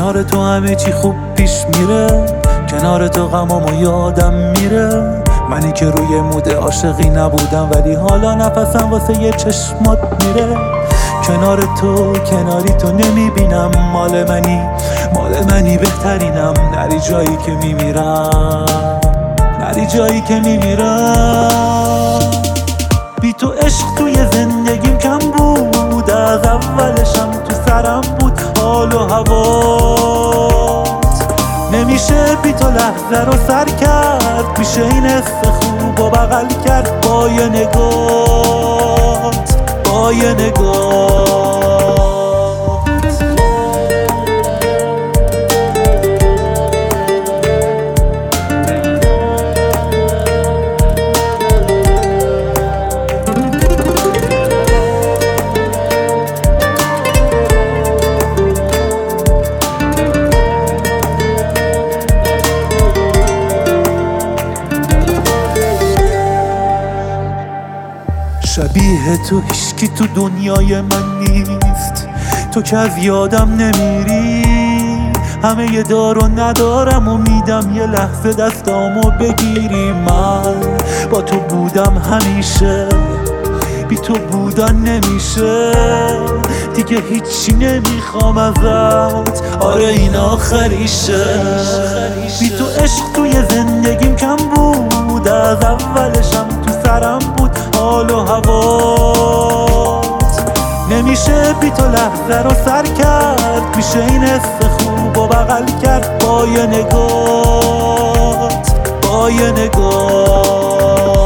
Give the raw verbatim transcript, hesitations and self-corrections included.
کنار تو همه چی خوب پیش میره، کنار تو غمامو یادم میره. منی که روی مود عاشقی نبودم ولی حالا نفسم واسه یه چشمات میره. کنار تو کناری تو نمیبینم، مال منی مال منی بهترینم. نری جایی که میمیرم، نری جایی که میمیرم. بی تو عشق توی زندگیم کم بود، از اولشم تو سرم بود حال و هوات. نمیشه بی تو لحظه رو سر کرد، میشه این حس خوب و بغل کرد با یه نگات، با یه نگات. شبیه تو هیچکی تو دنیای من نیست، تو که از یادم نمیری. همه یه دار و ندارم و میدم یه لحظه دستامو بگیری. من با تو بودم همیشه، بی تو بودن نمیشه. دیگه هیچی نمیخوام ازت، آره این آخریشه. بی تو عشق توی زندگیم کم بود، از اولشم تو سرم بود حال و هوات. نمیشه بی تو لحظه رو سر کرد، میشه این حس خوب و بغل کرد با یه نگات، با یه نگات.